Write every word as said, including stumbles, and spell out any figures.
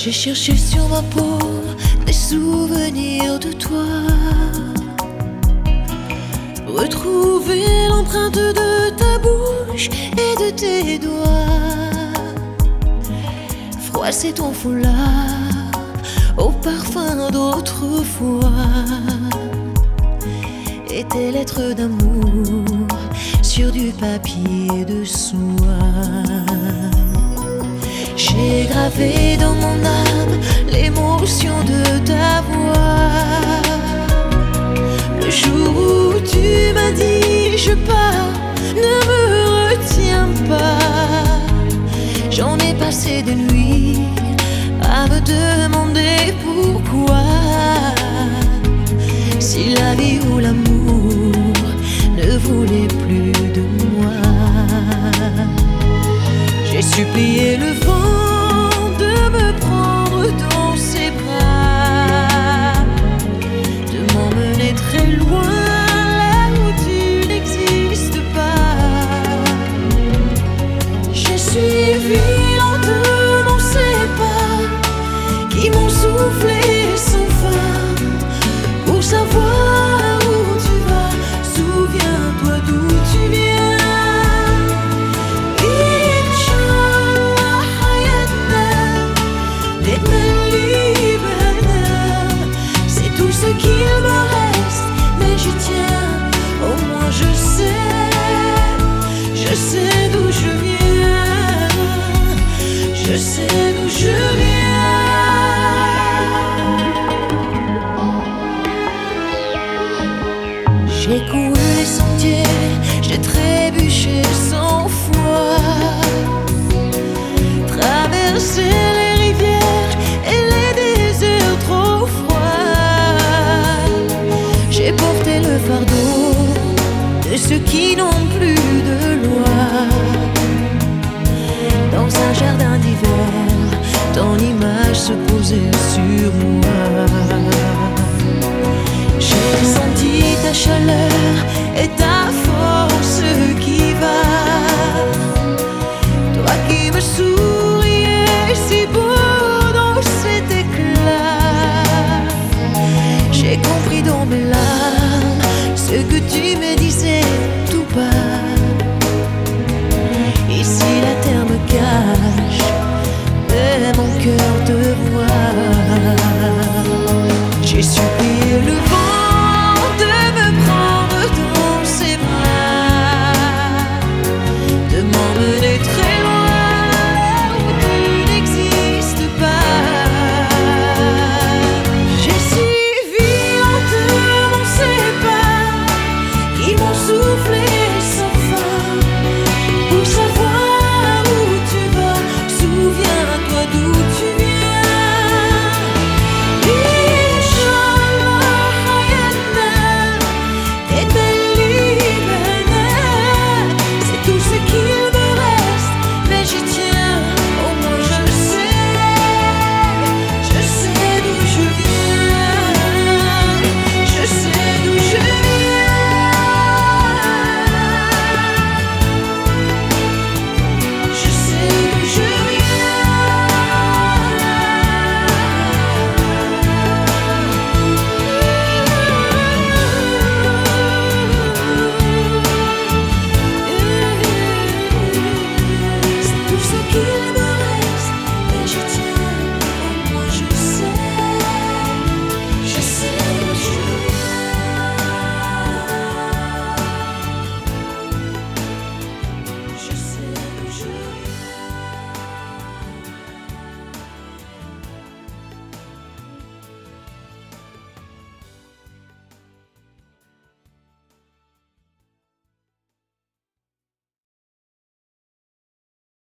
J'ai cherché sur ma peau des souvenirs de toi, retrouver l'empreinte de ta bouche et de tes doigts, froisser ton foulard au parfum d'autrefois, et tes lettres d'amour sur du papier de soie. J'ai gravé dans mon âme l'émotion de ta voix. Le jour où tu m'as dit je pars, ne me retiens pas. J'en ai passé des nuits à me demander pourquoi. Si la vie ou l'amour ne voulait plus de moi. J'ai supplié le vent de me prendre dans ses bras, de m'emmener très loin, là où tu n'existes pas. J'ai suivi lentement ces pas qui m'ont soufflé sans fin pour savoir où tu vas. Souviens-toi d'où tu viens. C'est tout ce qu'il me reste, mais j'y tiens. Au moins je sais, je sais d'où je viens, je sais d'où je viens. J'ai couru les sentiers, j'ai trébuché cent fois, traversé les rivières et les déserts trop froids. J'ai porté le fardeau de ceux qui n'ont plus de loi. Dans un jardin d'hiver, ton image se posait sur moi. J'ai senti ta chaleur et ta force qui va, toi qui me souriais si beau dans cet éclat. J'ai compris dans mes larmes ce que tu me disais.